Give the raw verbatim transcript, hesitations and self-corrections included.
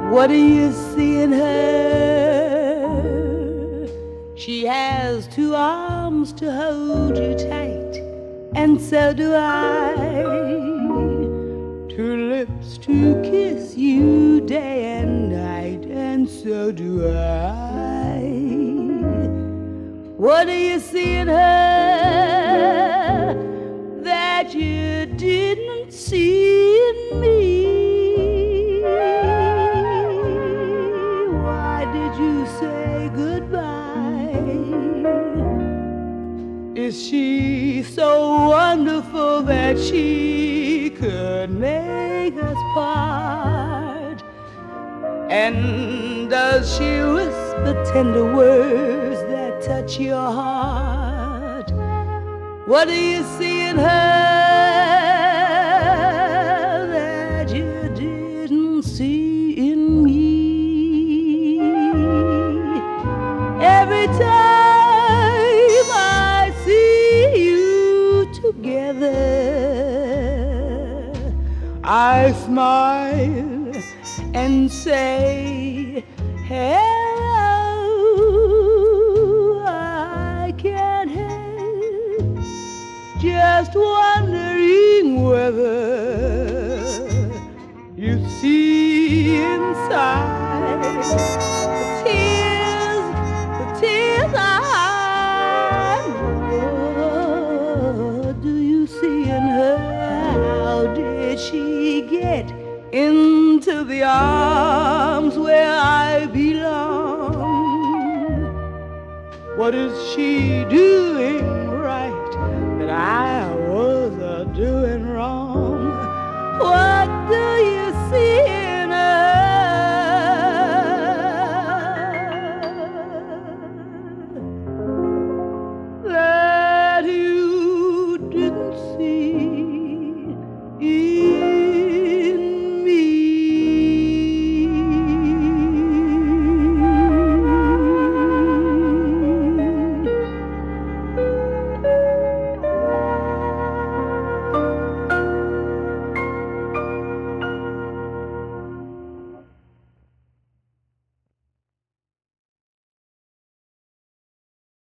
What do you see in her? She has two arms to hold you tight, and so do I. Two lips to kiss you day and night, and so do I. What do you see in her that you didn't see in me? Why did you say goodbye? Is she so wonderful that she could make us part? And does she whisper tender words that touch your heart? What do you see in her that you didn't see in me? Every time I see you together, I smile and say hello. I can't help just wondering whether you see inside the tears, the tears I What do you see in her? How did she get into the arms where I belong? What is she doing right that I was uh, doing wrong?